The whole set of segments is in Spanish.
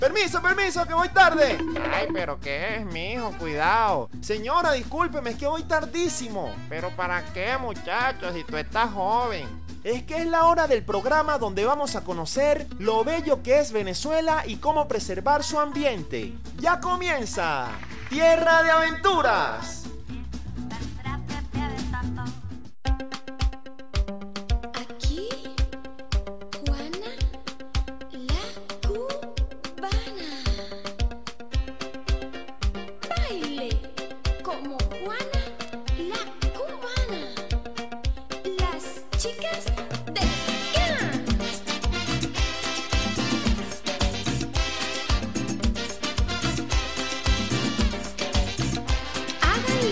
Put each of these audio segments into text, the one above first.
Permiso, que voy tarde. Ay, ¿pero qué es, mijo? Cuidado. Señora, discúlpeme, es que voy tardísimo. ¿Pero para qué, muchacho, si tú estás joven? Es que es la hora del programa donde vamos a conocer lo bello que es Venezuela y cómo preservar su ambiente. ¡Ya comienza! ¡Tierra de Aventuras! Aquí, Juana la cubana. Baile como Juana la cubana. Las chicas de Can. Háganle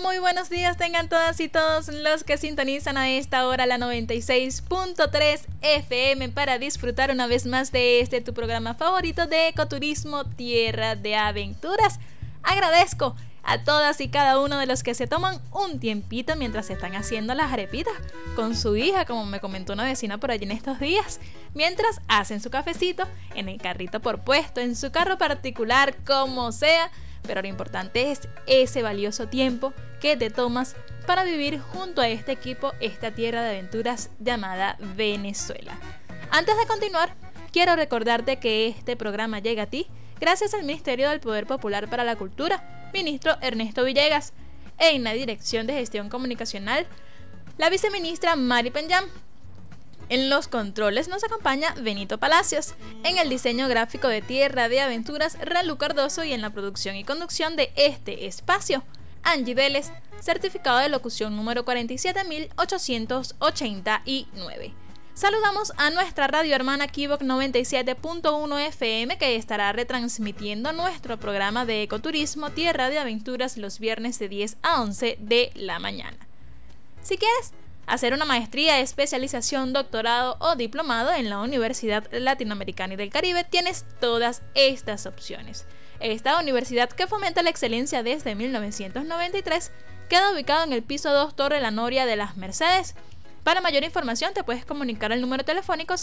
muy buenos días tengan todas y todos los que sintonizan a esta hora la 96.3 FM para disfrutar una vez más de tu programa favorito de ecoturismo Tierra de Aventuras. Agradezco a todas y cada uno de los que se toman un tiempito mientras se están haciendo las arepitas con su hija, como me comentó una vecina por allí en estos días, mientras hacen su cafecito en el carrito por puesto, en su carro particular, como sea. Pero lo importante es ese valioso tiempo que te tomas para vivir junto a este equipo, esta tierra de aventuras llamada Venezuela. Antes de continuar, quiero recordarte que este programa llega a ti gracias al Ministerio del Poder Popular para la Cultura, ministro Ernesto Villegas, en la Dirección de Gestión Comunicacional, la viceministra Mari Penyam. En los controles nos acompaña Benito Palacios, en el diseño gráfico de Tierra de Aventuras, Ralu Cardoso, y en la producción y conducción de este espacio, Angie Vélez, certificado de locución número 47889. Saludamos a nuestra radio hermana Kibok 97.1 FM, que estará retransmitiendo nuestro programa de ecoturismo Tierra de Aventuras los viernes de 10 a 11 de la mañana. Si quieres hacer una maestría, especialización, doctorado o diplomado en la Universidad Latinoamericana y del Caribe, tienes todas estas opciones. Esta universidad, que fomenta la excelencia desde 1993, queda ubicado en el piso 2 Torre La Noria de las Mercedes. Para mayor información te puedes comunicar al número telefónico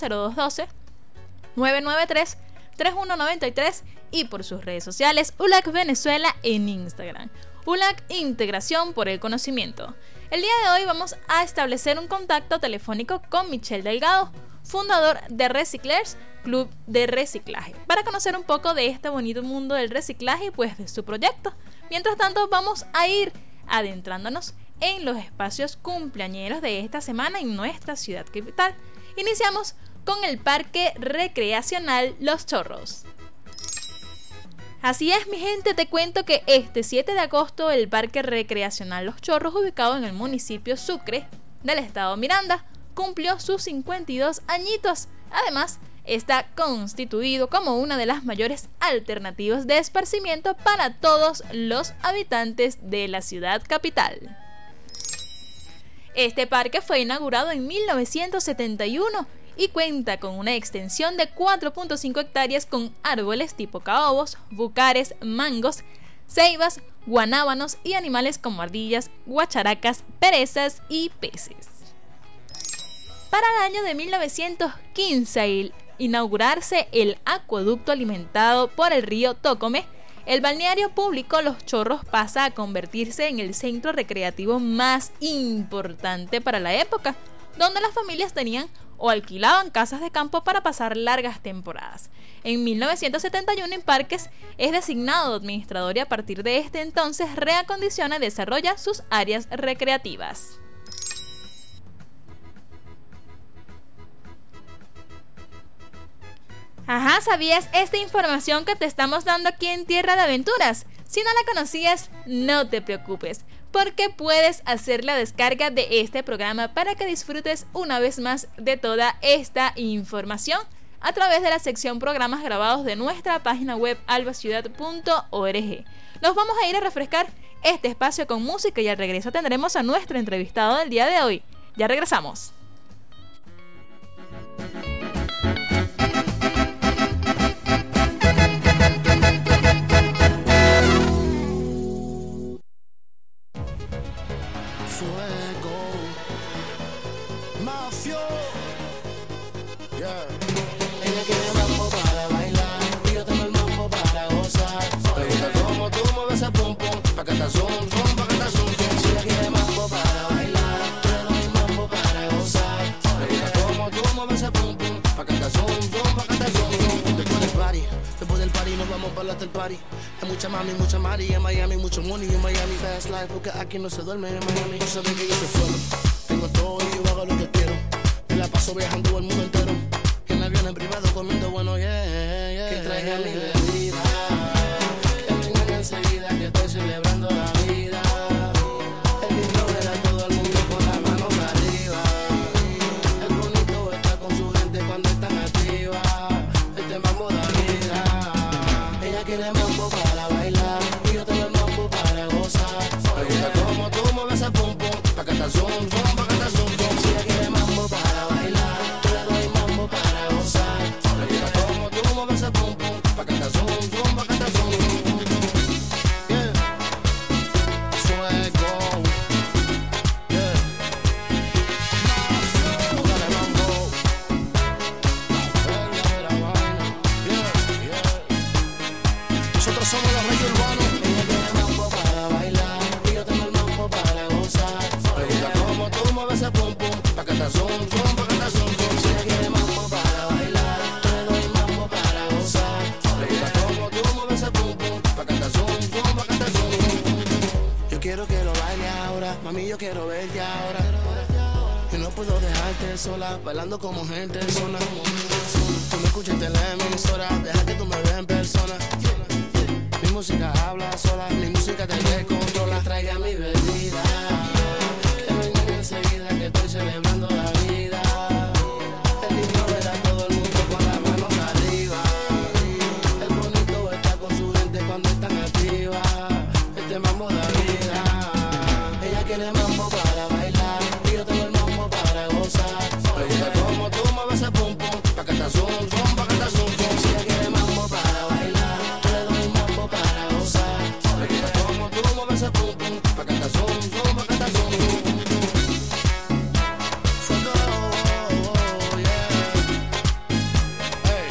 0212-993-3193 y por sus redes sociales ULAC Venezuela en Instagram. ULAC Integración por el Conocimiento. El día de hoy vamos a establecer un contacto telefónico con Michel Delgado, fundador de Reciclers, Club de Reciclaje, para conocer un poco de este bonito mundo del reciclaje y pues de su proyecto. Mientras tanto, vamos a ir adentrándonos en los espacios cumpleañeros de esta semana en nuestra ciudad capital. Iniciamos con el Parque Recreacional Los Chorros. Así es, mi gente, te cuento que este 7 de agosto el Parque Recreacional Los Chorros, ubicado en el municipio Sucre del estado Miranda, cumplió sus 52 añitos. Además, está constituido como una de las mayores alternativas de esparcimiento para todos los habitantes de la ciudad capital. Este parque fue inaugurado en 1971 y cuenta con una extensión de 4.5 hectáreas con árboles tipo caobos, bucares, mangos, ceibas, guanábanos y animales como ardillas, guacharacas, perezas y peces. Para el año de 1915, al inaugurarse el acueducto alimentado por el río Tócome, el balneario público Los Chorros pasa a convertirse en el centro recreativo más importante para la época, donde las familias tenían o alquilaban casas de campo para pasar largas temporadas. En 1971 Imparques es designado administrador y a partir de este entonces reacondiciona y desarrolla sus áreas recreativas. Ajá, ¿sabías esta información que te estamos dando aquí en Tierra de Aventuras? Si no la conocías, no te preocupes, porque puedes hacer la descarga de este programa para que disfrutes una vez más de toda esta información a través de la sección programas grabados de nuestra página web albaciudad.org. Nos vamos a ir a refrescar este espacio con música y al regreso tendremos a nuestro entrevistado del día de hoy. Ya regresamos. Ella quiere mambo para bailar y yo tengo el mambo para gozar. Oye, como tú mueves ese pum pum, pa' que te zoom zoom, pa' que te zoom zoom. Si ella quiere mambo para bailar, yo le doy mambo para gozar. Oye, como tú mueves ese pum pum, pa' que te zoom zoom, pa' que te zoom zoom. Después del party nos vamos para el after party. Hay mucha mami, mucha mari en Miami, mucho money en Miami. Fast life porque aquí no se duerme en Miami. Tú sabes que yo soy fuego, tengo todo y yo hago lo que quiero. Me la paso viajando el mundo entero. En avión en privado comiendo bueno, yeah. Que traiga mi bebida, que vengan enseguida que estoy celebrando la vida. El lindo ver a todo el mundo con las manos arriba. Es bonito estar con su gente cuando están activa. Este mambo da vida. Ella quiere mambo para bailar y yo tengo el mambo para gozar. Oye, como tú cata zoom, zoom, pa' cata zoom, zoom. Si ella quiere mambo para bailar, yo le doy mambo para gozar. Me gusta como tú mueves ese pum pum, pa' cata zoom, zoom, pa' cata zoom, zoom. Yeah. Fuego. Yeah. Dale mambo. La vaina. Yeah, yeah. Nosotros somos los reyes urbanos. Ella tiene mambo para bailar y yo tengo el mambo para gozar. Me gusta como tú mueves ese pum pum, pa' cata zoom, zoom, pa' cata zoom, zoom. Si ella quiere mambo para bailar, yo le doy mambo para gozar. Me gusta como tú mueves ese pum pum, pa' cata zoom, zoom, pa' cata zoom, zoom. Yo quiero que lo baile ahora, mami, yo quiero verte ahora. Yo no puedo dejarte sola, bailando como gente sola. Tú me escuchas en la emisora, deja que tú me veas en persona. Mi música habla sola, mi música te descontrola. Traiga mi bebida, que vengan enseguida que estoy celebrando la vida. Es lindo ver a todo el mundo con las manos arriba. Es bonito estar con su gente cuando están activa. Este mambo da vida. Ella quiere mambo para bailar y yo tengo el mambo para gozar. Me gusta como tú mueves ese pum pum, pa' cata zoom, zoom, pa' cata zoom, zoom. Si ella quiere mambo para bailar, yo le doy mambo para gozar. Me gusta como tú mueves ese pum pum, pa' cata zoom, zoom, pa' cata zoom, zoom. Fuego, yeah. Hey.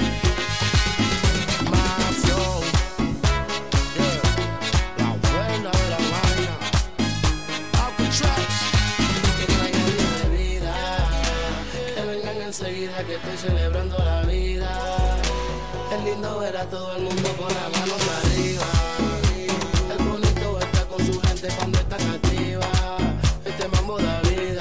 Más flow, yeah. La buena de la vaina. Alcatraz. Que traigan mi bebida, que vengan enseguida que estoy celebrando la vida. Es lindo ver a todo el mundo con las manos arriba. Es bonito estar con su gente cuando están activa. Este mambo da vida.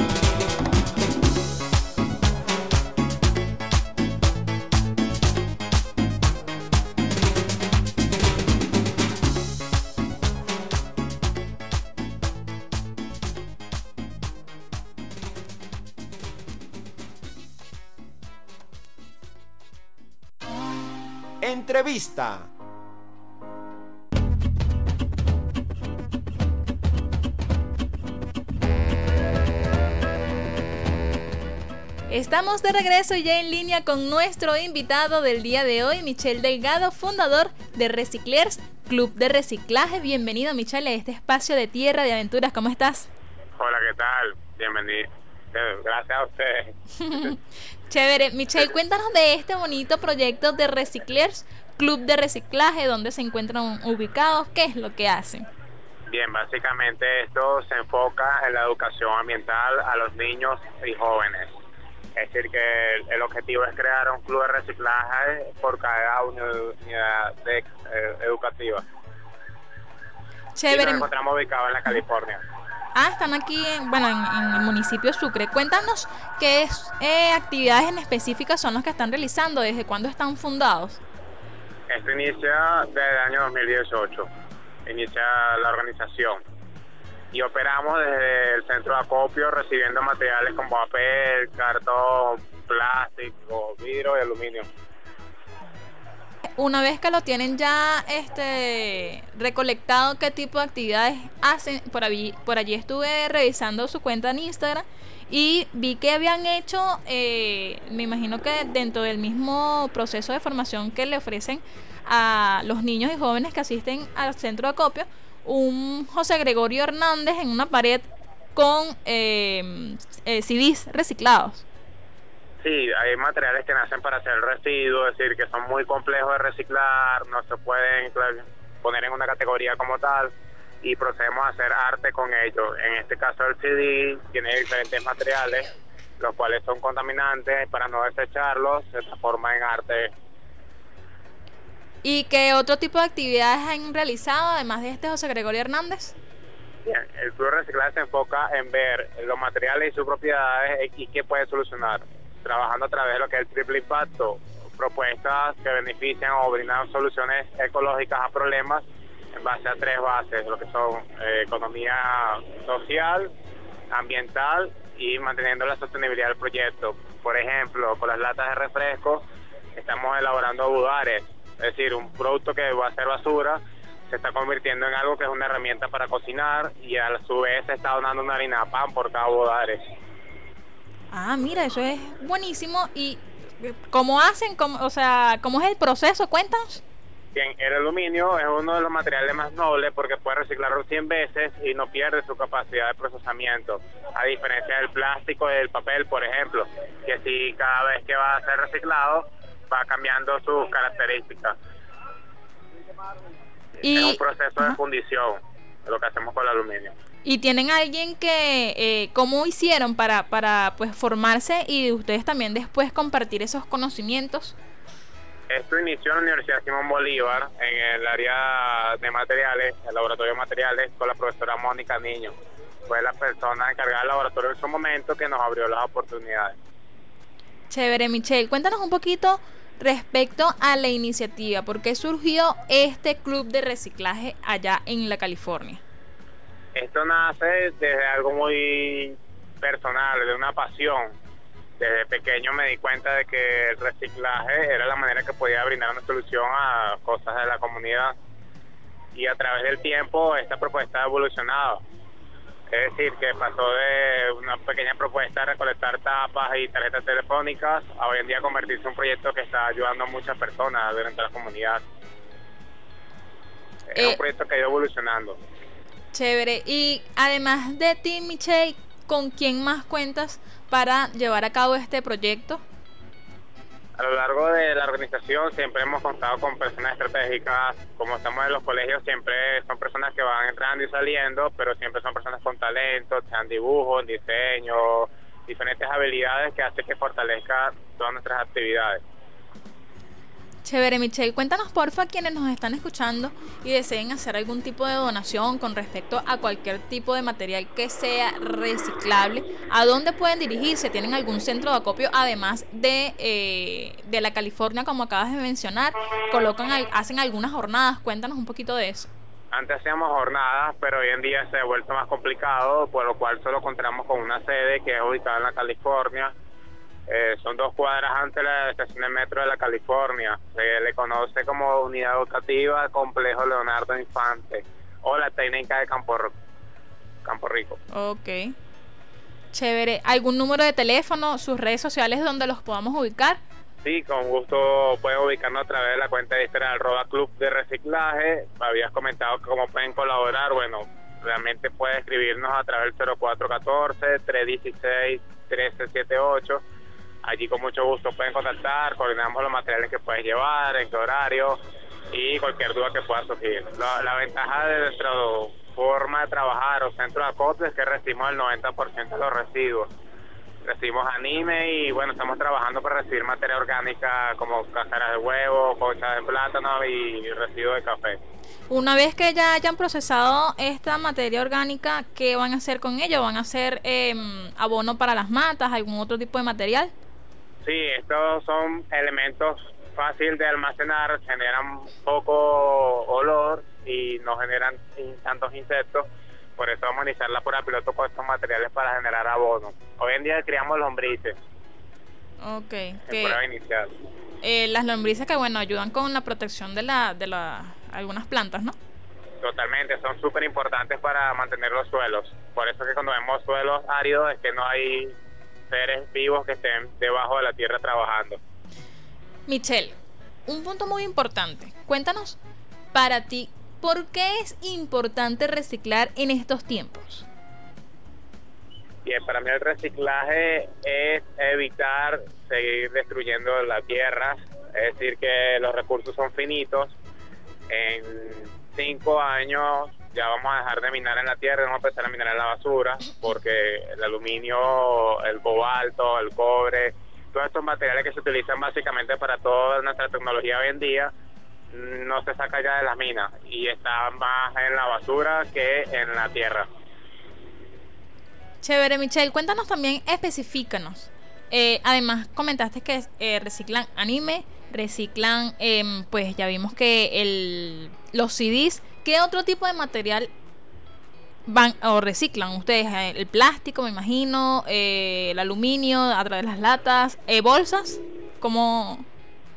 Entrevista. Estamos de regreso ya en línea con nuestro invitado del día de hoy, Michel Delgado, fundador de Reciclers, Club de Reciclaje. Bienvenido, Michel, a este espacio de Tierra de Aventuras. ¿Cómo estás? Hola, ¿qué tal? Bienvenido. Gracias a ustedes. Chévere. Michel, cuéntanos de este bonito proyecto de Reciclers, Club de Reciclaje, dónde se encuentran ubicados, qué es lo que hacen. Bien, básicamente esto se enfoca en la educación ambiental a los niños y jóvenes. Es decir, que el objetivo es crear un club de reciclaje por cada unidad educativa. Chévere. Y nos encontramos ubicados en la California. Están aquí, en el municipio de Sucre. Cuéntanos qué actividades en específicas son las que están realizando, desde cuándo están fundados. Esto inicia desde el año 2018, inicia la organización. Y operamos desde el centro de acopio recibiendo materiales como papel, cartón, plástico, vidrio y aluminio. Una vez que lo tienen ya recolectado, ¿qué tipo de actividades hacen? Por allí estuve revisando su cuenta en Instagram y vi que habían hecho, me imagino que dentro del mismo proceso de formación que le ofrecen a los niños y jóvenes que asisten al centro de acopio, un José Gregorio Hernández en una pared con CDs reciclados. Sí, hay materiales que nacen para hacer residuos, es decir, que son muy complejos de reciclar, no se pueden poner en una categoría como tal, y procedemos a hacer arte con ellos. En este caso el CD tiene diferentes materiales, los cuales son contaminantes, para no desecharlos se transforma en arte. ¿Y qué otro tipo de actividades han realizado, además de José Gregorio Hernández? Bien, el Club de Reciclaje se enfoca en ver los materiales y sus propiedades y qué puede solucionar, trabajando a través de lo que es el triple impacto, propuestas que benefician o brindan soluciones ecológicas a problemas en base a 3 bases, lo que son economía social, ambiental y manteniendo la sostenibilidad del proyecto. Por ejemplo, con las latas de refresco estamos elaborando budares, es decir, un producto que va a ser basura, se está convirtiendo en algo que es una herramienta para cocinar y a su vez se está donando una harina de pan por cada bodares. Ah, mira, eso es buenísimo. ¿Y cómo hacen? O sea, ¿cómo es el proceso? Cuéntanos. Bien, el aluminio es uno de los materiales más nobles porque puede reciclarlo 100 veces y no pierde su capacidad de procesamiento, a diferencia del plástico y del papel, por ejemplo, que si cada vez que va a ser reciclado va cambiando sus características. Y, es un proceso de fundición, lo que hacemos con el aluminio. ¿Y tienen alguien que, cómo hicieron para pues formarse y ustedes también después compartir esos conocimientos? Esto inició en la Universidad Simón Bolívar, en el área de materiales, el laboratorio de materiales, con la profesora Mónica Niño. Fue la persona encargada del laboratorio en su momento que nos abrió las oportunidades. Chévere, Michelle. Cuéntanos un poquito respecto a la iniciativa. ¿Por qué surgió este club de reciclaje allá en la California? Esto nace desde algo muy personal, de una pasión. Desde pequeño me di cuenta de que el reciclaje era la manera que podía brindar una solución a cosas de la comunidad. Y a través del tiempo esta propuesta ha evolucionado. Es decir, que pasó de una pequeña propuesta de recolectar tapas y tarjetas telefónicas a hoy en día convertirse en un proyecto que está ayudando a muchas personas durante la comunidad. Es un proyecto que ha ido evolucionando. Chévere. Y además de ti, Michelle, ¿con quién más cuentas para llevar a cabo este proyecto? A lo largo de la organización siempre hemos contado con personas estratégicas. Como estamos en los colegios, siempre son personas que van entrando y saliendo, pero siempre son personas con talento, sean dibujo, diseño, diferentes habilidades que hacen que fortalezca todas nuestras actividades. Chévere, Michelle. Cuéntanos, porfa, quienes nos están escuchando y deseen hacer algún tipo de donación con respecto a cualquier tipo de material que sea reciclable, ¿a dónde pueden dirigirse? ¿Tienen algún centro de acopio además de la California, como acabas de mencionar? ¿Hacen algunas jornadas? Cuéntanos un poquito de eso. Antes hacíamos jornadas, pero hoy en día se ha vuelto más complicado, por lo cual solo contamos con una sede que es ubicada en la California. Son 2 cuadras antes de la estación de metro de la California. Se le conoce como Unidad Educativa Complejo Leonardo Infante o la técnica de Campo Rico. Ok. Chévere. ¿Algún número de teléfono, sus redes sociales donde los podamos ubicar? Sí, con gusto pueden ubicarnos a través de la cuenta de Instagram @Club de Reciclaje. Habías comentado cómo pueden colaborar. Bueno, realmente puede escribirnos a través del 0414-316-1378. Allí con mucho gusto pueden contactar, coordinamos los materiales que puedes llevar, en qué horario y cualquier duda que pueda surgir. La ventaja de nuestra forma de trabajar o centro de acopio es que recibimos el 90% de los residuos. Recibimos anime y bueno, estamos trabajando para recibir materia orgánica como cáscaras de huevo, conchas de plátano y residuos de café. Una vez que ya hayan procesado esta materia orgánica, ¿qué van a hacer con ello? ¿Van a hacer abono para las matas, algún otro tipo de material? Sí, estos son elementos fáciles de almacenar, generan poco olor y no generan tantos insectos. Por eso vamos a iniciar la prueba piloto con estos materiales para generar abono. Hoy en día criamos lombrices. Ok. En prueba inicial. Las lombrices que, bueno, ayudan con la protección de algunas plantas, ¿no? Totalmente, son súper importantes para mantener los suelos. Por eso que cuando vemos suelos áridos es que no hay seres vivos que estén debajo de la tierra trabajando. Michelle, un punto muy importante. Cuéntanos, para ti, ¿por qué es importante reciclar en estos tiempos? Bien, para mí el reciclaje es evitar seguir destruyendo la tierra, es decir, que los recursos son finitos. En 5 años ya vamos a dejar de minar en la tierra, vamos a empezar a minar en la basura, porque el aluminio, el cobalto, el cobre, todos estos materiales que se utilizan básicamente para toda nuestra tecnología hoy en día, no se saca ya de las minas y está más en la basura que en la tierra. Chévere, Michelle, cuéntanos también, especifícanos. Además, comentaste que reciclan anime, reciclan, pues ya vimos que los CDs. ¿Qué otro tipo de material van o reciclan ustedes? El plástico, me imagino, el aluminio a través de las latas, bolsas, ¿cómo?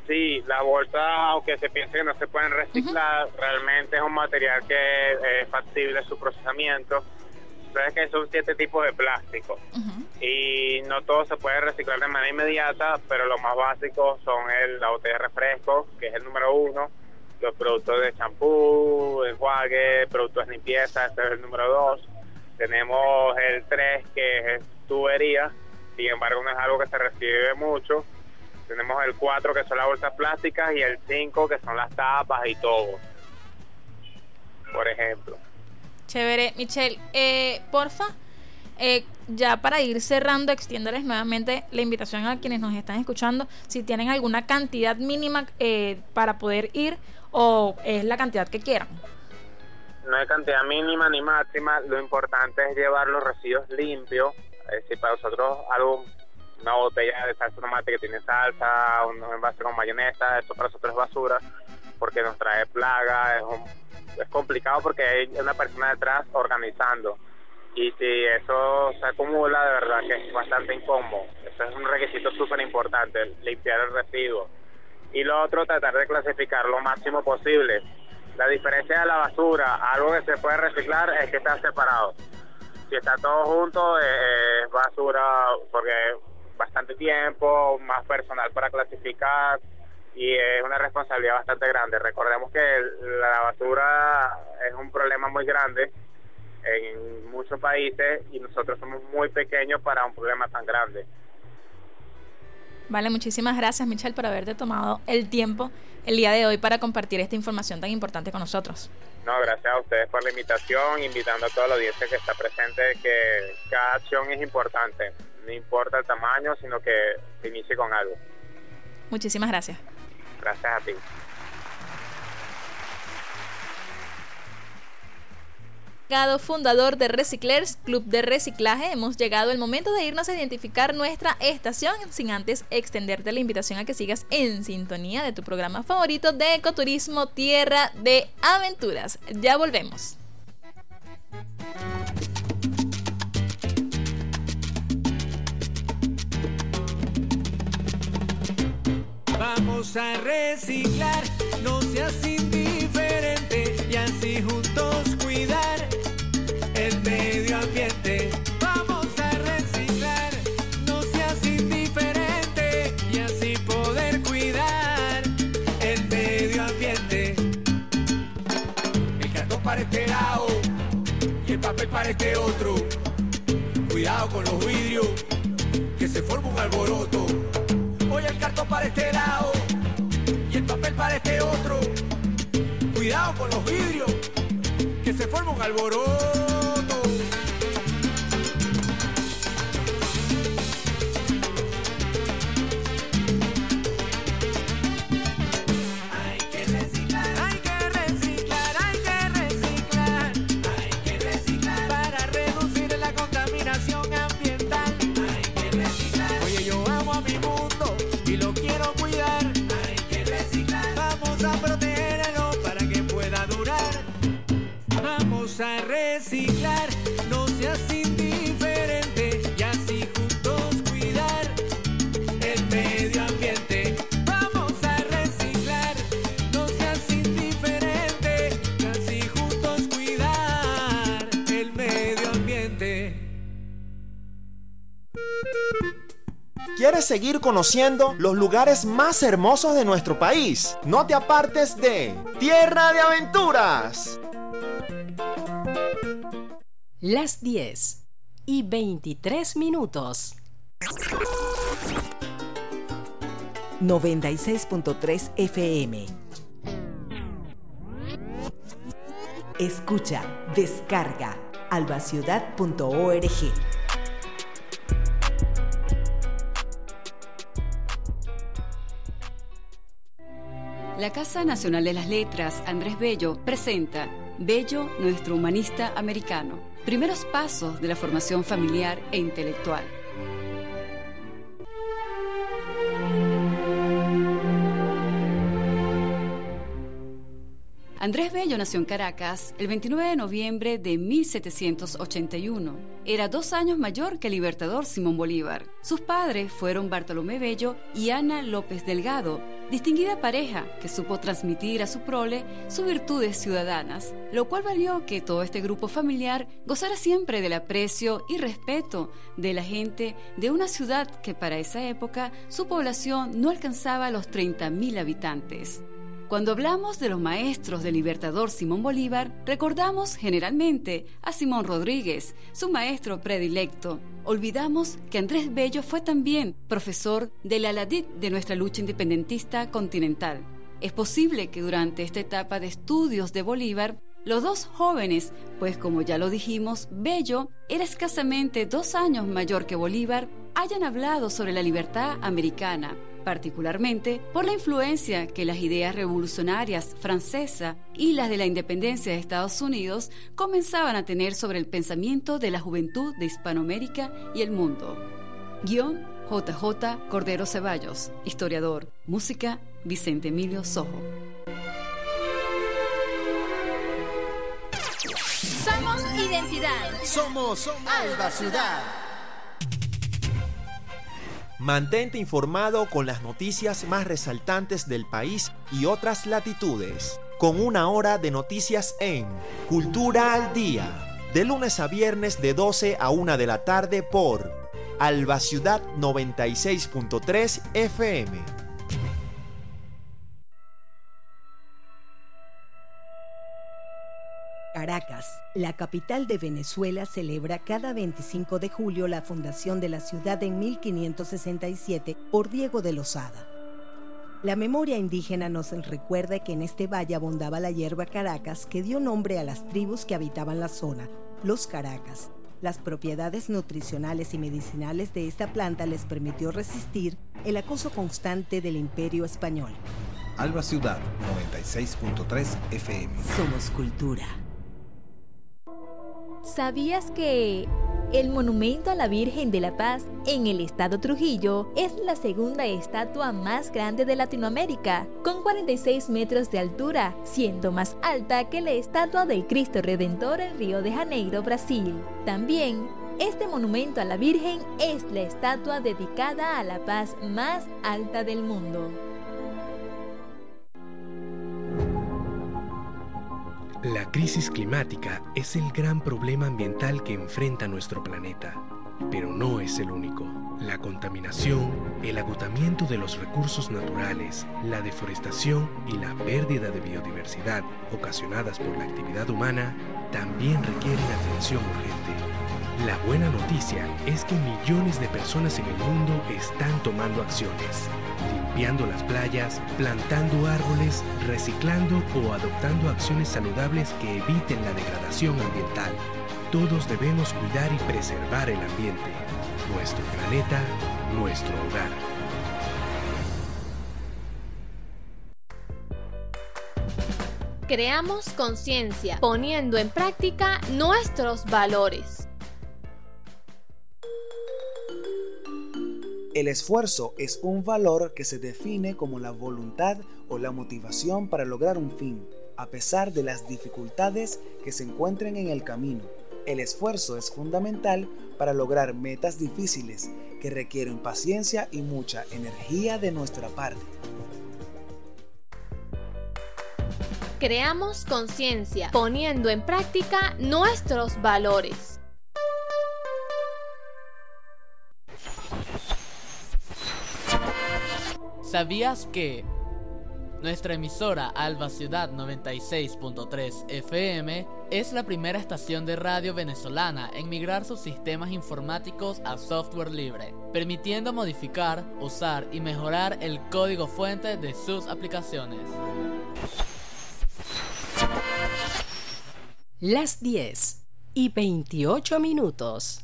Sí, la bolsa, aunque se piense que no se pueden reciclar, realmente es un material que es factible su procesamiento. Sabes que son 7 tipos de plástico y no todo se puede reciclar de manera inmediata, pero lo más básico son la botella de refresco, que es el número 1, los productos de champú, enjuague, productos de limpieza, este es el número 2. Tenemos el 3, que es tubería, sin embargo no es algo que se recibe mucho. Tenemos el 4, que son las bolsas plásticas, y el 5, que son las tapas y todo, por ejemplo. Chévere. Michelle, porfa, ya para ir cerrando, extiéndoles nuevamente la invitación a quienes nos están escuchando, si tienen alguna cantidad mínima para poder ir, o es la cantidad que quieran. No hay cantidad mínima ni máxima, lo importante es llevar los residuos limpios. Es decir, para nosotros una botella de salsa tomate que tiene salsa, un envase con mayonesa, eso para nosotros es basura, porque nos trae plaga, es complicado porque hay una persona detrás organizando, y si eso se acumula, de verdad que es bastante incómodo. Eso es un requisito súper importante, limpiar el residuo. Y lo otro, tratar de clasificar lo máximo posible. La diferencia de la basura, algo que se puede reciclar, es que está separado. Si está todo junto, es basura, porque bastante tiempo, más personal para clasificar, y es una responsabilidad bastante grande. Recordemos que la basura es un problema muy grande en muchos países y nosotros somos muy pequeños para un problema tan grande. Vale, muchísimas gracias, Michelle, por haberte tomado el tiempo el día de hoy para compartir esta información tan importante con nosotros. No, gracias a ustedes por la invitación, invitando a toda la audiencia que está presente, que cada acción es importante, no importa el tamaño, sino que se inicie con algo. Muchísimas gracias. Gracias a ti. Fundador de Reciclers, Club de Reciclaje, hemos llegado el momento de irnos a identificar nuestra estación, sin antes extenderte la invitación a que sigas en sintonía de tu programa favorito de ecoturismo, Tierra de Aventuras. Ya volvemos. Vamos a reciclar, no seas indiferente, y así juntos cuidar el medio ambiente. Vamos a reciclar, no seas indiferente, y así poder cuidar el medio ambiente. El cartón para este lado y el papel para este otro. Cuidado con los vidrios, que se forma un alboroto. Hoy el cartón para este lado y el papel para este otro. Cuidado con los vidrios, que se forma un alboroto. Hay que reciclar, hay que reciclar, hay que reciclar, hay que reciclar para reducir la contaminación ambiental. Hay que reciclar. Oye, yo amo a mi mundo y lo quiero cuidar. Hay que reciclar. Vamos a protegerlo para que pueda durar. Vamos a reciclar, no seas indiferente, y así juntos cuidar el medio ambiente. Vamos a reciclar, no seas indiferente, y así juntos cuidar el medio ambiente. ¿Quieres seguir conociendo los lugares más hermosos de nuestro país? No te apartes de Tierra de Aventuras. Las 10:23. 96.3 FM. Escucha, descarga, albaciudad.org. La Casa Nacional de las Letras, Andrés Bello, presenta Bello, nuestro humanista americano. Primeros pasos de la formación familiar e intelectual. Andrés Bello nació en Caracas el 29 de noviembre de 1781. Era 2 años mayor que el libertador Simón Bolívar. Sus padres fueron Bartolomé Bello y Ana López Delgado, distinguida pareja que supo transmitir a su prole sus virtudes ciudadanas, lo cual valió que todo este grupo familiar gozara siempre del aprecio y respeto de la gente de una ciudad que para esa época su población no alcanzaba los 30.000 habitantes. Cuando hablamos de los maestros del libertador Simón Bolívar, recordamos generalmente a Simón Rodríguez, su maestro predilecto. Olvidamos que Andrés Bello fue también profesor del Aladid de nuestra lucha independentista continental. Es posible que durante esta etapa de estudios de Bolívar, los dos jóvenes, pues como ya lo dijimos, Bello era escasamente 2 años mayor que Bolívar, hayan hablado sobre la libertad americana, particularmente por la influencia que las ideas revolucionarias francesa y las de la independencia de Estados Unidos comenzaban a tener sobre el pensamiento de la juventud de Hispanoamérica y el mundo. Guión JJ Cordero Ceballos, historiador, música Vicente Emilio Sojo. Somos identidad. Somos Alba Ciudad. Mantente informado con las noticias más resaltantes del país y otras latitudes, con 1 hora de noticias en Cultura al Día, de lunes a viernes de 12 a 1 de la tarde por Alba Ciudad 96.3 FM. Caracas, la capital de Venezuela, celebra cada 25 de julio la fundación de la ciudad en 1567 por Diego de Lozada. La memoria indígena nos recuerda que en este valle abundaba la hierba Caracas que dio nombre a las tribus que habitaban la zona, los Caracas. Las propiedades nutricionales y medicinales de esta planta les permitió resistir el acoso constante del Imperio Español. Alba Ciudad 96.3 FM. Somos cultura. ¿Sabías que el monumento a la Virgen de la Paz en el estado Trujillo es la segunda estatua más grande de Latinoamérica, con 46 metros de altura, siendo más alta que la estatua del Cristo Redentor en Río de Janeiro, Brasil? También, este monumento a la Virgen es la estatua dedicada a la paz más alta del mundo. La crisis climática es el gran problema ambiental que enfrenta nuestro planeta, pero no es el único. La contaminación, el agotamiento de los recursos naturales, la deforestación y la pérdida de biodiversidad ocasionadas por la actividad humana también requieren atención urgente. La buena noticia es que millones de personas en el mundo están tomando acciones, limpiando las playas, plantando árboles, reciclando o adoptando acciones saludables que eviten la degradación ambiental. Todos debemos cuidar y preservar el ambiente, nuestro planeta, nuestro hogar. Creamos conciencia, poniendo en práctica nuestros valores. El esfuerzo es un valor que se define como la voluntad o la motivación para lograr un fin, a pesar de las dificultades que se encuentren en el camino. El esfuerzo es fundamental para lograr metas difíciles que requieren paciencia y mucha energía de nuestra parte. Creamos conciencia, poniendo en práctica nuestros valores. ¿Sabías que nuestra emisora Alba Ciudad 96.3 FM es la primera estación de radio venezolana en migrar sus sistemas informáticos a software libre, permitiendo modificar, usar y mejorar el código fuente de sus aplicaciones? Las 10:28.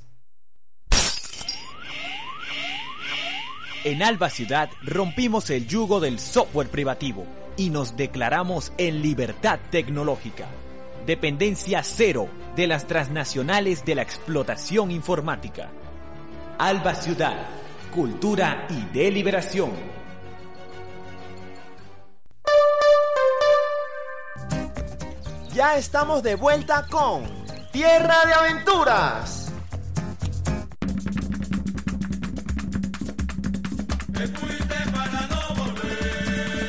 En Alba Ciudad rompimos el yugo del software privativo y nos declaramos en libertad tecnológica. Dependencia cero de las transnacionales de la explotación informática. Alba Ciudad, cultura y deliberación. Ya estamos de vuelta con Tierra de Aventuras. Te fuiste para no volver.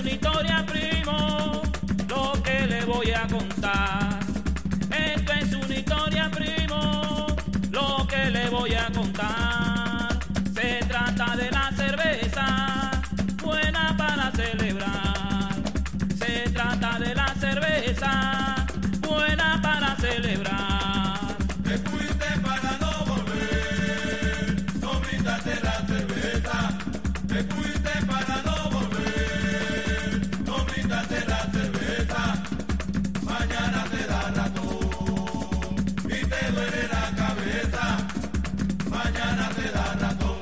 una historia, primo, lo que le voy a contar. Esto es una historia, primo, lo que le voy a contar. Se trata de la cerveza, buena para celebrar. Se trata de la cerveza, buena para celebrar. Te fuiste para no volver, no brindaste la cerveza. Te fuiste para no volver, no brindaste la cerveza. Mañana te da ratón y te duele la cabeza. Mañana te da ratón,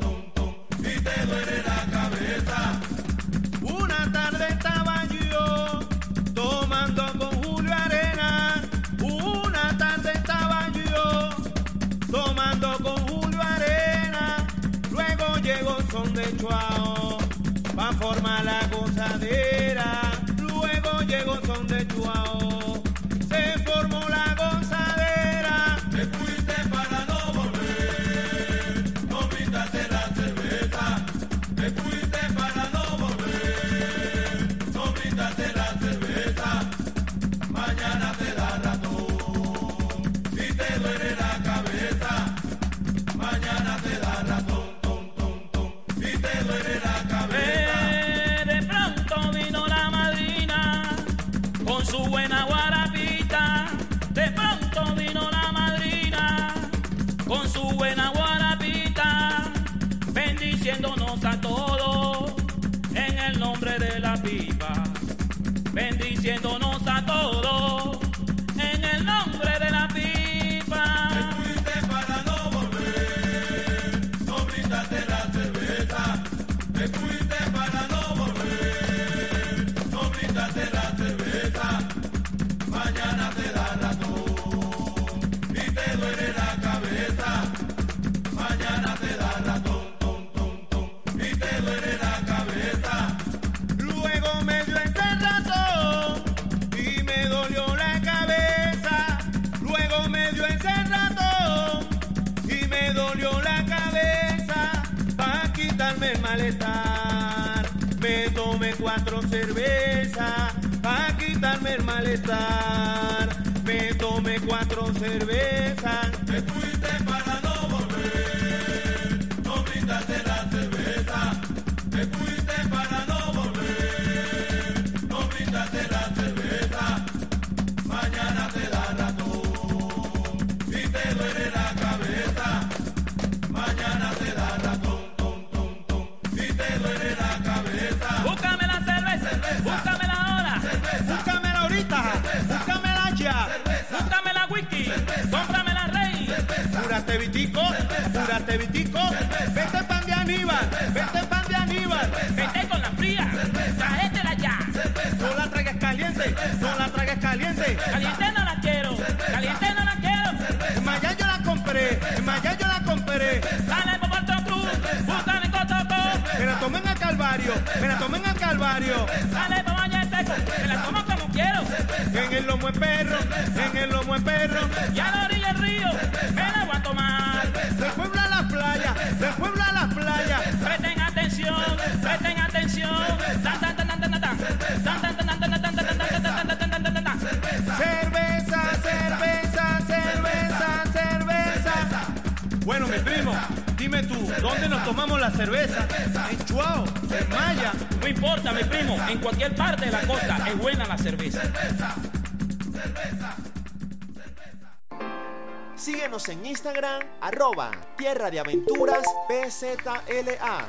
y te duele la cabeza. Una tarde estaba yo tomando con Julio Arena. Una tarde estaba yo tomando con Julio Arena. Luego llegó son de Chuao pa' formar la gozadera. Luego llegó son de Chuao, se formó la gozadera. Te fuiste para no volver, no brindaste la cerveza. Te fuiste para no volver, no brindaste la cerveza. Mañana te da ratón y te duele la cabeza. Mañana te da ratón, y te duele la cabeza. De pronto vino la madrina con su buena guarapita. De pronto vino la madrina con su buena guarapita, bendiciéndonos a todos en el nombre de la pipa. Bendiciéndonos a todos en el nombre de la pipa. Te fuiste para no volver, no brindaste la cerveza. Te fuiste para no volver, no brindaste la cerveza. Mañana te da ratón y te duele la cabeza. Mañana te da ratón, y te duele la cabeza. Luego me dio ese ratón y me dolió la cabeza. Luego me dio ese ratón y me dolió la cabeza. Pa' quitarme el malestar me tomé 4 cervezas. Pa' quitarme el malestar me tomé 4 cervezas. Te fuiste para no volver, no brindaste la cerveza. Te fuiste para no volver, no brindaste la cerveza. Mañana te da ratón y te duele la cabeza. Mañana te da ratón, y te duele la cabeza. Búscame la cerveza, búscamela ahora, búscamela ahorita, búscamela ya, búscamela whisky, cómpramela rey. Púrate vitico, vete pan de Aníbal, vete pan de Aníbal, vete con la fría, tráetela ya. No la traigas caliente, no la traigas caliente, caliente no la quiero, caliente no la quiero. En Maya yo la compré, en Maya yo la compré. Dale por Puerto Cruz, búscame Cotoco. Me la tomen al Calvario, me la tomen al Calvario. Dale por Valle Seco, me la tomo como quiero. En el lomo de perro, en el lomo de perro. Y a la orilla del río, me la voy a tomar. De pueblo a la playa, de pueblo a la playa. Presten atención, presten atención. Cerveza, cerveza, cerveza, cerveza. Bueno, mi primo, dime tú, ¿dónde nos tomamos la cerveza? En Chuao, en Maya. No importa, mi primo, en cualquier parte de la costa es buena la cerveza. Síguenos en Instagram, @Tierra de Aventuras PZLA.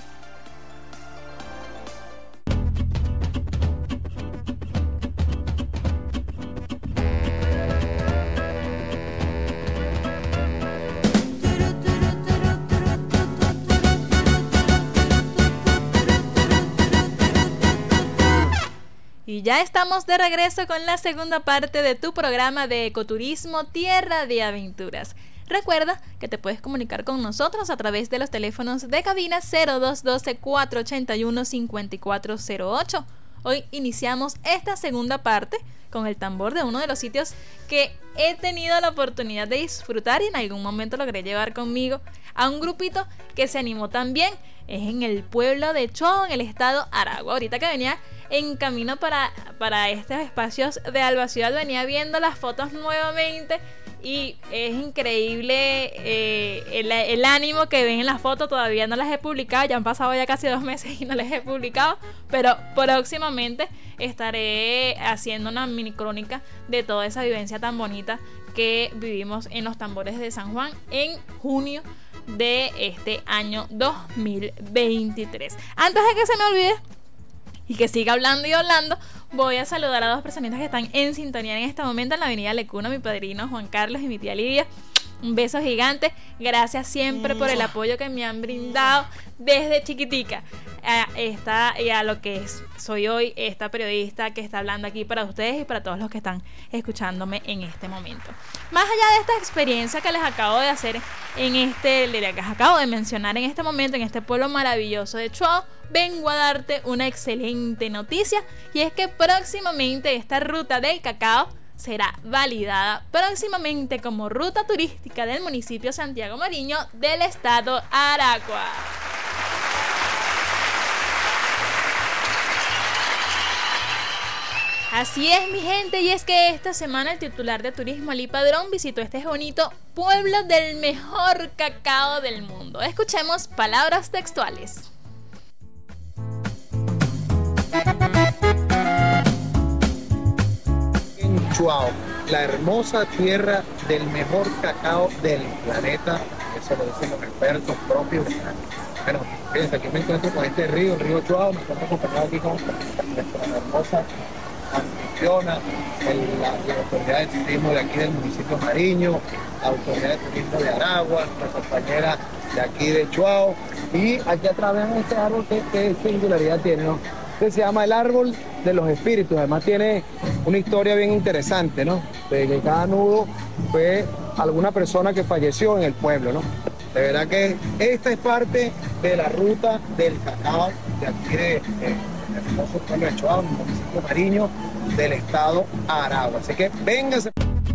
Y ya estamos de regreso con la segunda parte de tu programa de ecoturismo Tierra de Aventuras. Recuerda que te puedes comunicar con nosotros a través de los teléfonos de cabina 0212-481-5408 hoy iniciamos esta segunda parte con el tambor de uno de los sitios que he tenido la oportunidad de disfrutar y en algún momento logré llevar conmigo a un grupito que se animó también. Es en el pueblo de Chuao, en el estado Aragua. Ahorita que venía en camino para estos espacios de Alba Ciudad, venía viendo las fotos nuevamente y es increíble el ánimo que ven en las fotos. Todavía no las he publicado, ya han pasado ya casi 2 meses y no las he publicado, pero próximamente estaré haciendo una mini crónica de toda esa vivencia tan bonita que vivimos en los tambores de San Juan en junio de este año 2023. Antes de que se me olvide y que siga hablando y hablando, voy a saludar a 2 personitas que están en sintonía en este momento en la avenida Lecuna, mi padrino Juan Carlos y mi tía Lidia. Un beso gigante, gracias siempre por el apoyo que me han brindado desde chiquitica a lo que soy hoy, esta periodista que está hablando aquí para ustedes y para todos los que están escuchándome en este momento. Más allá de esta experiencia que les acabo de hacer les acabo de mencionar en este momento, en este pueblo maravilloso de Chuao, vengo a darte una excelente noticia, y es que próximamente esta ruta del cacao será validada próximamente como ruta turística del municipio Santiago Mariño del estado Aragua. Así es, mi gente, y es que esta semana el titular de Turismo, Ali Padrón, visitó este bonito pueblo del mejor cacao del mundo. Escuchemos palabras textuales. Chuao, la hermosa tierra del mejor cacao del planeta, eso lo dicen los expertos propios. Bueno, fíjense, aquí me encuentro con este río, el río Chuao, me encuentro acompañado aquí con nuestra hermosa anfitriona, la autoridad de turismo de aquí del municipio Mariño, la autoridad de turismo de Aragua, nuestra compañera de aquí de Chuao, y aquí atrás ven este árbol que singularidad tiene, ¿no? Este se llama el árbol de los espíritus. Además tiene una historia bien interesante, ¿no? De que cada nudo fue alguna persona que falleció en el pueblo, ¿no? De verdad que esta es parte de la ruta del cacao de aquí del hermoso pueblo de Chuao, el municipio Mariño del estado Aragua. Así que vénganse.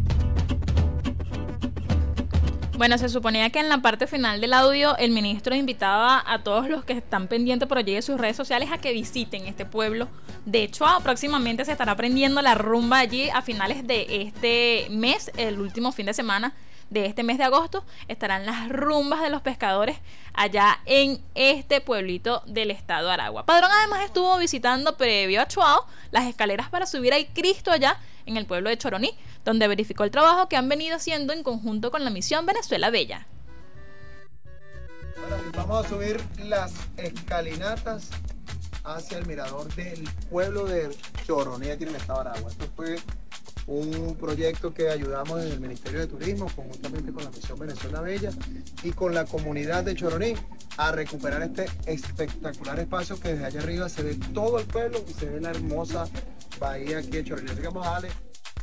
Bueno, se suponía que en la parte final del audio el ministro invitaba a todos los que están pendientes por allí de sus redes sociales a que visiten este pueblo de Chuao. Próximamente se estará prendiendo la rumba allí a finales de este mes, el último fin de semana de este mes de agosto. Estarán las rumbas de los pescadores allá en este pueblito del estado Aragua. Padrón además estuvo visitando previo a Chuao las escaleras para subir al Cristo allá en el pueblo de Choroní, donde verificó el trabajo que han venido haciendo en conjunto con la misión Venezuela Bella. Bueno, vamos a subir las escalinatas hacia el mirador del pueblo de Choroní, aquí en el estado de Aragua. Esto fue un proyecto que ayudamos en el Ministerio de Turismo, conjuntamente con la misión Venezuela Bella y con la comunidad de Choroní, a recuperar este espectacular espacio que desde allá arriba se ve todo el pueblo y se ve la hermosa bahía aquí de Choroní. Así que vamos a darle.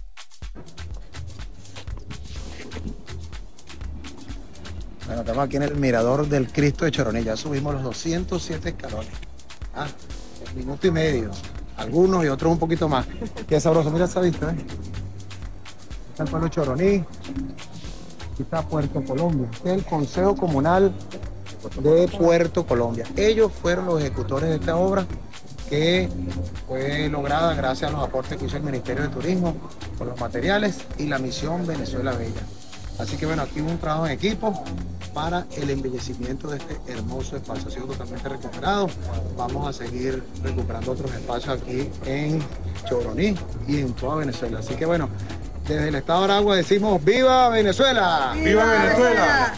Bueno, estamos aquí en el mirador del Cristo de Choroní. Ya subimos los 207 escalones. Un minuto y medio. Algunos y otros un poquito más. Qué sabroso. Mira esa vista, ¿eh? Está el pueblo de Choroní. Aquí está Puerto Colombia. Este es el Consejo Comunal de Puerto Colombia. Ellos fueron los ejecutores de esta obra, que fue lograda gracias a los aportes que hizo el Ministerio de Turismo con los materiales y la misión Venezuela Bella. Así que bueno, aquí hubo un trabajo en equipo para el embellecimiento de este hermoso espacio. Ha sido totalmente recuperado. Vamos a seguir recuperando otros espacios aquí en Choroní y en toda Venezuela. Así que bueno, desde el estado de Aragua decimos ¡Viva Venezuela! ¡Viva Venezuela!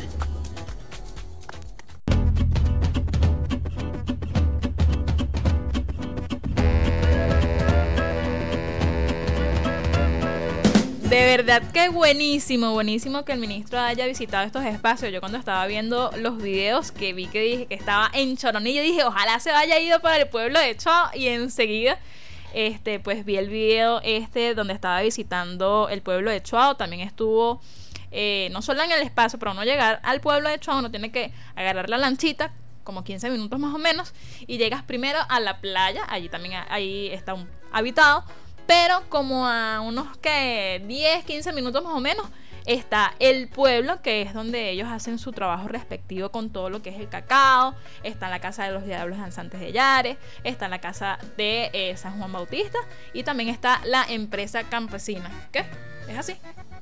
De verdad que buenísimo que el ministro haya visitado estos espacios. Yo cuando estaba viendo los videos que vi que dije que estaba en Choroní, yo dije ojalá se haya ido para el pueblo de Chuao, y enseguida pues vi el video donde estaba visitando el pueblo de Chuao. También estuvo no solo en el espacio, pero no llegar al pueblo de Chuao uno tiene que agarrar la lanchita como 15 minutos más o menos, y llegas primero a la playa. Allí también ahí está habitado, pero como a unos 10, 15 minutos más o menos está el pueblo, que es donde ellos hacen su trabajo respectivo con todo lo que es el cacao. Está la casa de los Diablos Danzantes de Yare, está la casa de San Juan Bautista, y también está la empresa campesina. ¿Qué? ¿Es así?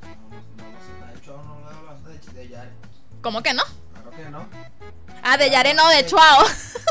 ¿Cómo que no? Claro que no. Ah, de Yare no, de Chuao.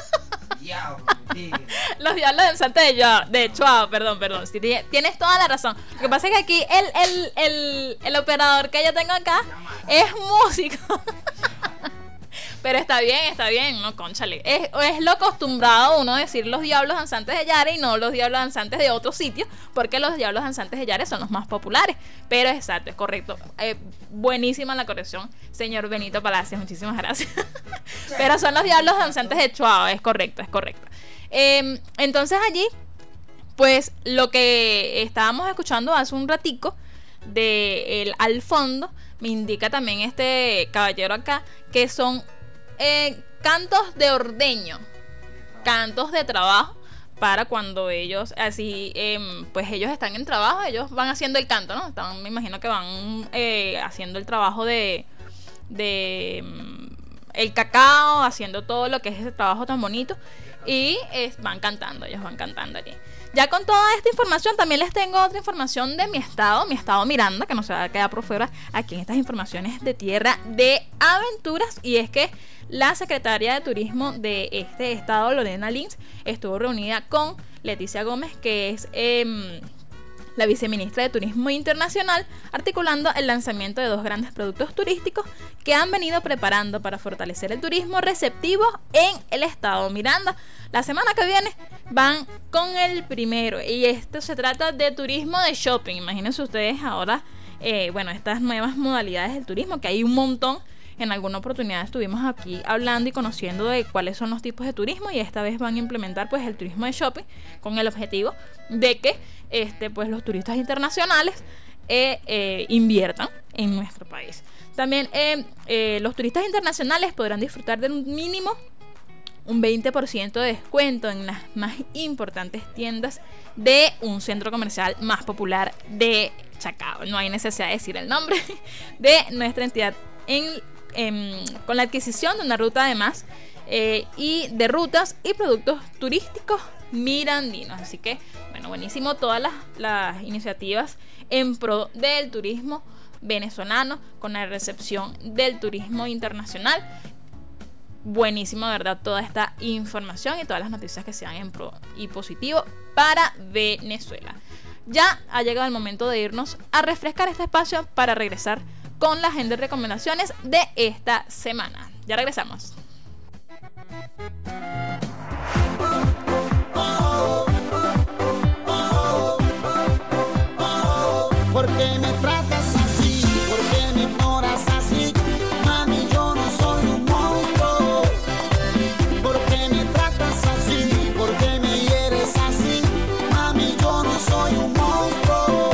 Los Diablos Danzantes de Chuao, perdón. Sí, tienes toda la razón. Lo que pasa es que aquí el operador que yo tengo acá es músico. Pero está bien, no, cónchale. Es lo acostumbrado uno decir los Diablos Danzantes de Yare y no los Diablos Danzantes de otro sitio, porque los Diablos Danzantes de Yare son los más populares. Pero exacto, es correcto. Buenísima la corrección, señor Benito Palacios, muchísimas gracias. Pero son los Diablos Danzantes de Chuao, es correcto. Entonces allí, pues lo que estábamos escuchando hace un ratico al fondo, me indica también este caballero acá, que son cantos de ordeño, cantos de trabajo, para cuando ellos así pues ellos están en trabajo, ellos van haciendo el canto, ¿no? Me imagino que van haciendo el trabajo de el cacao, haciendo todo lo que es ese trabajo tan bonito, y ellos van cantando allí. Ya con toda esta información, también les tengo otra información de mi estado Miranda, que no se va a quedar por fuera aquí en estas informaciones de Tierra de Aventuras. Y es que la secretaria de Turismo de este estado, Lorena Lins, estuvo reunida con Leticia Gómez, que es la viceministra de Turismo Internacional, articulando el lanzamiento de 2 grandes productos turísticos que han venido preparando para fortalecer el turismo receptivo en el estado Miranda. La semana que viene van con el primero, y esto se trata de turismo de shopping. Imagínense ustedes ahora, estas nuevas modalidades del turismo, que hay un montón. En alguna oportunidad estuvimos aquí hablando y conociendo de cuáles son los tipos de turismo, y esta vez van a implementar pues el turismo de shopping, con el objetivo de que pues los turistas internacionales inviertan en nuestro país. También los turistas internacionales podrán disfrutar de un mínimo un 20% de descuento en las más importantes tiendas de un centro comercial más popular de Chacao. No hay necesidad de decir el nombre de nuestra entidad con la adquisición de una ruta además y de rutas y productos turísticos mirandinos. Así que, buenísimo todas las iniciativas en pro del turismo venezolano, con la recepción del turismo internacional. Buenísimo, de verdad, toda esta información y todas las noticias que sean en pro y positivo para Venezuela. Ya ha llegado el momento de irnos a refrescar este espacio para regresar con la agenda de recomendaciones de esta semana. Ya regresamos. ¿Por qué me tratas así? ¿Por qué me ignoras así? Mami, yo no soy un monstruo. ¿Por qué me tratas así? ¿Por qué me hieres así? Mami, yo no soy un monstruo.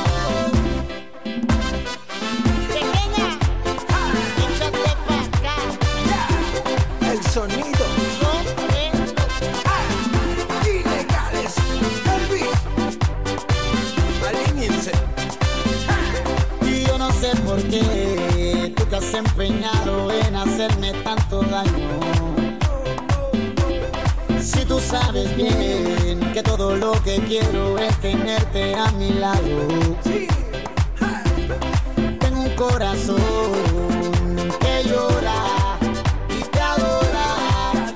Pequeña, échate pa' acá. El sonido. Ilegales. El beat. Alíñense. Y yo no sé por qué tú te has empeñado en hacerme tanto daño. Si tú sabes bien que todo lo que quiero es tenerte a mi lado. Tengo un corazón que llora y te adora.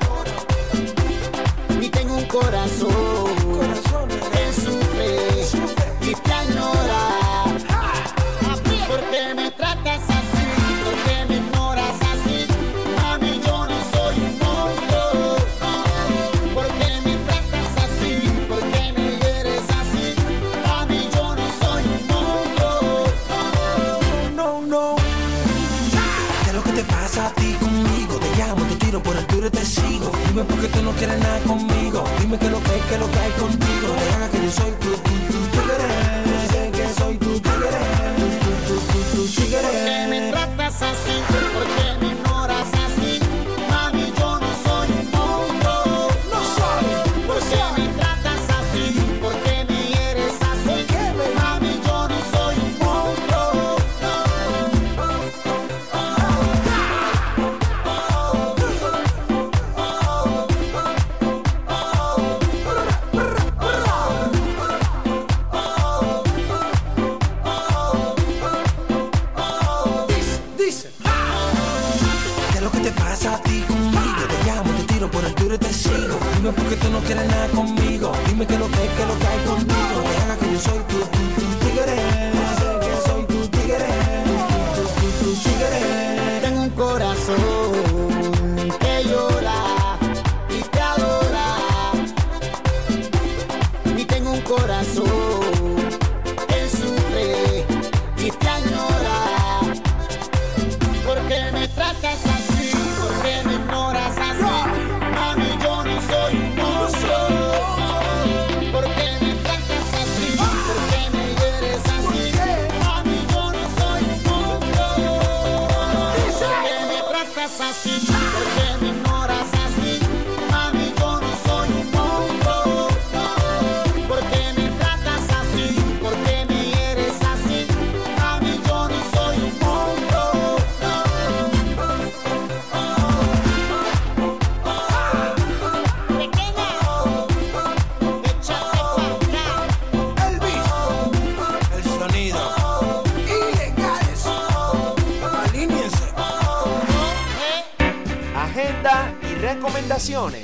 Y tengo un corazón que sufre y te añora. ¿Por qué me tratas así? ¿Por qué me ignoras así? Mami, yo no soy un monstruo. ¿Por qué me tratas así? ¿Por qué me hieres así? Mami, yo no soy un monstruo. No. ¿Qué es lo que te pasa a ti conmigo? Te llamo, te tiro por el tiro y te sigo. Dime por qué tú no quieres nada conmigo. Dime qué es lo que hay contigo. Deja que yo soy tu tigre. Que soy tu tigre. ¿Por qué me tratas así? ¿Por qué me ignoras así? Mami, yo no soy contigo. Dime por qué tú no quieres nada conmigo. Dime que lo que hay contigo. Deja que yo soy tu tigre. Sé que soy tu tigre. Tu tigre. Tengo un corazón que llora y te adora. Y tengo un corazón que sufre y te añora. ¿Por qué me tratas así? ¿Por qué me ignoras así? Mami, yo no soy un monstruo. ¿Por qué me tratas así? ¿Por qué me hieres así? Mami, yo no soy un monstruo. ¿Por qué me tratas así? ¿Por qué me ignoras así? Mami, yo no soy un monstruo. ¿Por qué me tratas así? ¿Por qué me hieres así? Mami, yo no soy un monstruo. El sonido. Ilegales. Alíñense. Agenda y recomendaciones.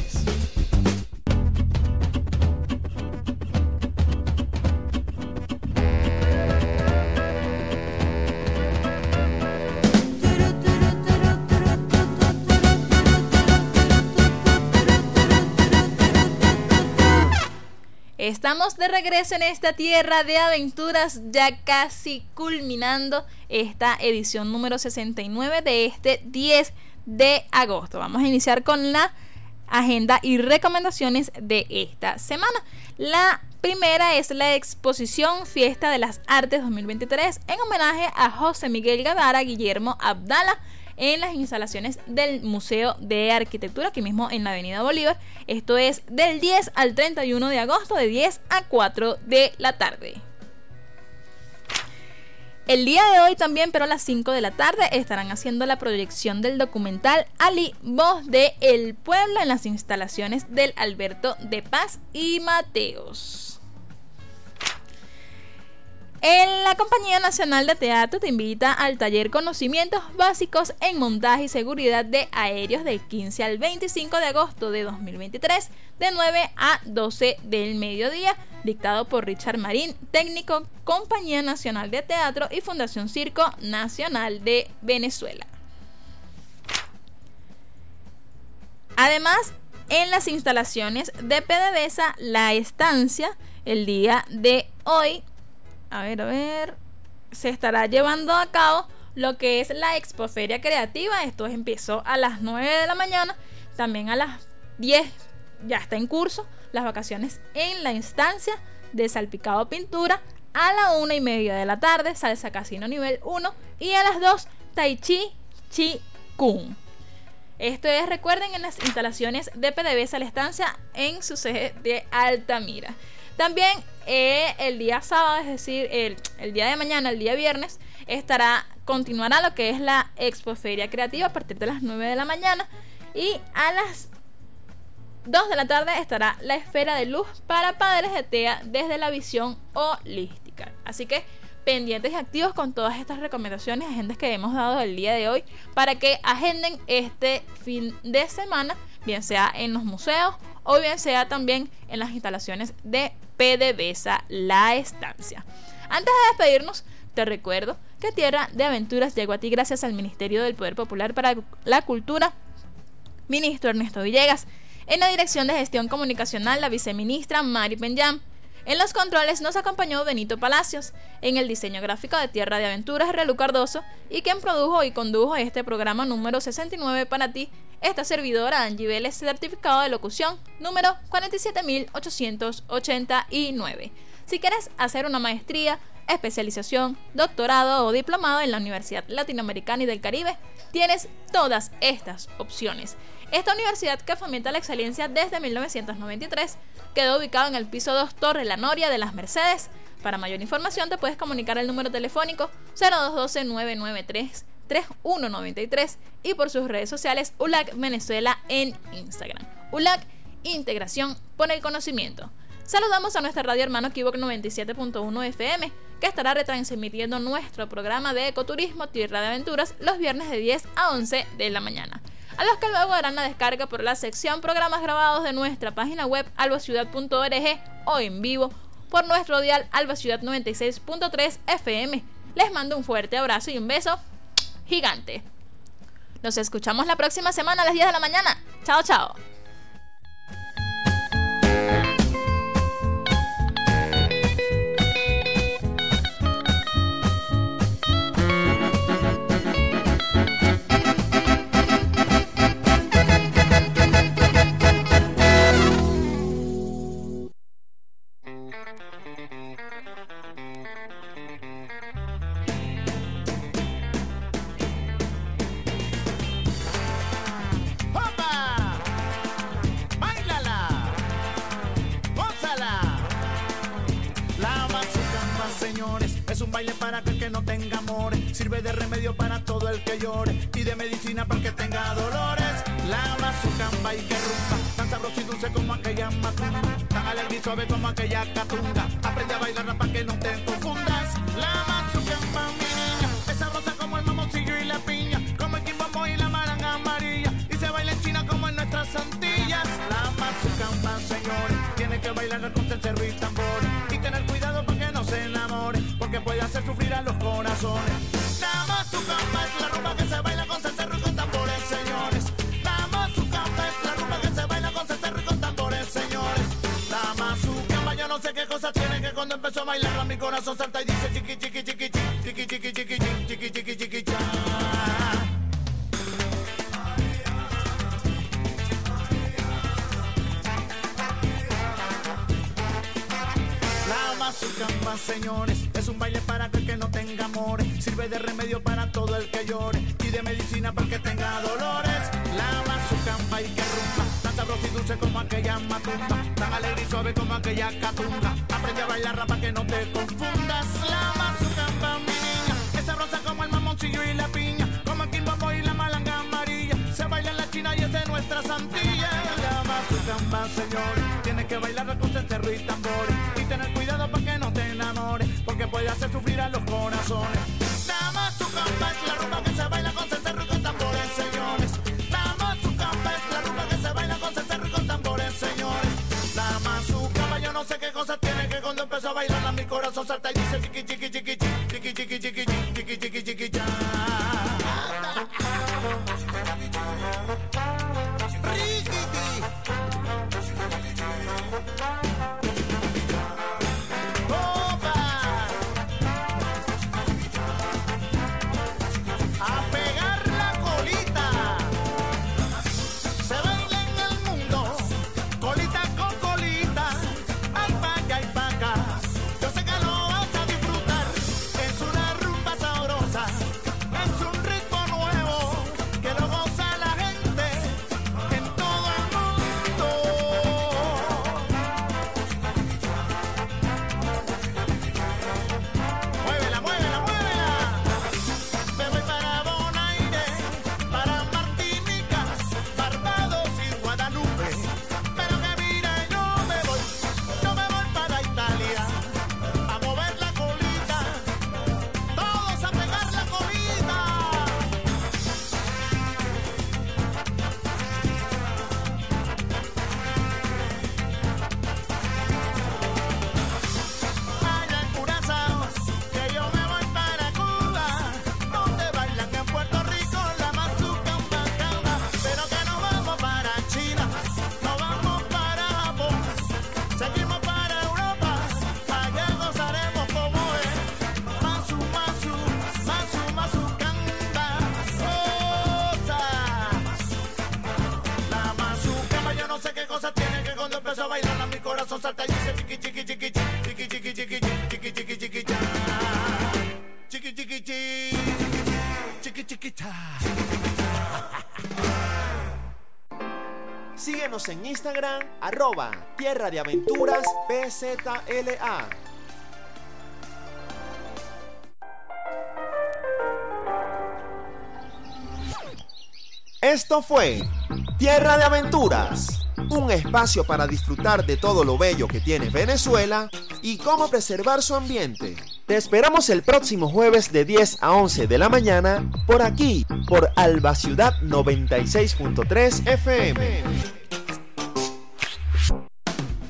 Estamos de regreso en esta tierra de aventuras, ya casi culminando esta edición número 69 de este 10 de agosto. Vamos a iniciar con la agenda y recomendaciones de esta semana. La primera es la exposición Fiesta de las Artes 2023 en homenaje a José Miguel Guevara Guillermo Abdala en las instalaciones del Museo de Arquitectura, aquí mismo en la Avenida Bolívar. Esto es del 10 al 31 de agosto, de 10 a 4 de la tarde. El día de hoy también, pero a las 5 de la tarde, estarán haciendo la proyección del documental Ali, Voz de El Pueblo, en las instalaciones del Alberto de Paz y Mateos. La Compañía Nacional de Teatro te invita al taller Conocimientos Básicos en Montaje y Seguridad de Aéreos del 15 al 25 de agosto de 2023, de 9 a 12 del mediodía, dictado por Richard Marín, técnico, Compañía Nacional de Teatro y Fundación Circo Nacional de Venezuela. Además, en las instalaciones de PDVSA La Estancia, el día de hoy, se estará llevando a cabo lo que es la Expoferia Creativa. Esto empezó a las 9 de la mañana, también a las 10 ya está en curso las vacaciones en La Estancia de Salpicado Pintura, a la 1:30 de la tarde Salsa Casino nivel 1 y a las 2 Tai Chi Chi Kung. Esto es, recuerden, en las instalaciones de PDVSA La Estancia en su sede de Altamira. También el día sábado, es decir, el día de mañana, el día viernes, continuará lo que es la Expoferia Creativa a partir de las 9 de la mañana, y a las 2 de la tarde estará la Esfera de Luz para padres de TEA desde la visión holística. Así que pendientes y activos con todas estas recomendaciones, agendas que hemos dado el día de hoy, para que agenden este fin de semana, bien sea en los museos o bien sea también en las instalaciones de PDVSA La Estancia. Antes de despedirnos, te recuerdo que Tierra de Aventuras llegó a ti gracias al Ministerio del Poder Popular para la Cultura, ministro Ernesto Villegas. En la Dirección de Gestión Comunicacional, la viceministra Mari Penyam. En los controles nos acompañó Benito Palacios. En el diseño gráfico de Tierra de Aventuras, Relu Cardoso. Y quien produjo y condujo este programa número 69 para ti, esta servidora Angie Vélez, certificado de locución número 47889. Si quieres hacer una maestría, especialización, doctorado o diplomado en la Universidad Latinoamericana y del Caribe, tienes todas estas opciones. Esta universidad, que fomenta la excelencia desde 1993, quedó ubicado en el piso 2 Torre La Noria de Las Mercedes. Para mayor información te puedes comunicar al número telefónico 0212-993-3193 y por sus redes sociales ULAC Venezuela en Instagram. ULAC, integración por el conocimiento. Saludamos a nuestra radio hermano Kibok 97.1 FM, que estará retransmitiendo nuestro programa de ecoturismo Tierra de Aventuras los viernes de 10 a 11 de la mañana. a los que luego harán la descarga por la sección programas grabados de nuestra página web albaciudad.org o en vivo por nuestro dial Alba Ciudad 96.3 FM. Les mando un fuerte abrazo y un beso gigante. Nos escuchamos la próxima semana a las 10 de la mañana. Chao, chao. Es un baile para aquel que no tenga amores, sirve de remedio para todo el que llore y de medicina para el que tenga dolores. La mazucamba y que rumba, tan sabroso y dulce como aquella macumba, tan alegre y suave como aquella catunga. Aprende a bailarla para que no te confundas. La mazucamba, mi niña, es sabrosa como el mamoncillo y la piña, como el quimbombo y la maranga amarilla, y se baila en China como en nuestras Antillas. La mazucamba, señores, tiene que bailarla con cencerro y tambores y tener cuidado para que no se enamore, porque puede hacer sufrir a los corazones. La mazucamba es la rumba que se baila con cencerro y con tambores, señores. La mazucamba es la rumba que se baila con cencerro y con tambores, señores. La mazucamba, yo no sé qué cosa tiene, que cuando empezó a bailarla mi corazón salta y dice chiqui chiqui chiqui chiqui chiqui chiqui chiqui chiqui chiqui chiqui cha. Mazucamba, señores, es un baile para aquel que no tenga amores, sirve de remedio para todo el que llore y de medicina para el que tenga dolores. La mazucamba y que rumba, tan sabrosa y dulce como aquella macumba, tan alegre y suave como aquella catunga. Aprende a bailarla para que no te confundas. La mazucamba, mi niña, es sabrosa como el mamoncillo y la piña, como el quimbombo y la malanga amarilla, se baila en la China y es de nuestras Antillas. La mazucamba, señores, tiene que bailarla con cencerro y tambores y tener cuidado para que no te enamores, porque puede hacer sufrir a los corazones. La mazucamba es la rumba que se baila con cencerro y con tambores, señores. La mazucamba es la rumba que se baila con cencerro y con tambores, señores. La mazucamba, yo no sé qué cosa tiene, que cuando empezó a bailarla mi corazón salta y dice chiqui chiqui chiqui chiqui chiqui chiqui chiqui chiqui chiqui cha. Salta y dice chiqui chiqui chiqui chiqui chiqui chiqui chiqui chiqui chiqui cha. Chiqui chiqui chiqui chiqui cha. Síguenos en Instagram @Tierra de Aventuras PZLA. Esto fue Tierra de Aventuras, un espacio para disfrutar de todo lo bello que tiene Venezuela y cómo preservar su ambiente. Te esperamos el próximo jueves de 10 a 11 de la mañana por aquí, por Alba Ciudad 96.3 FM.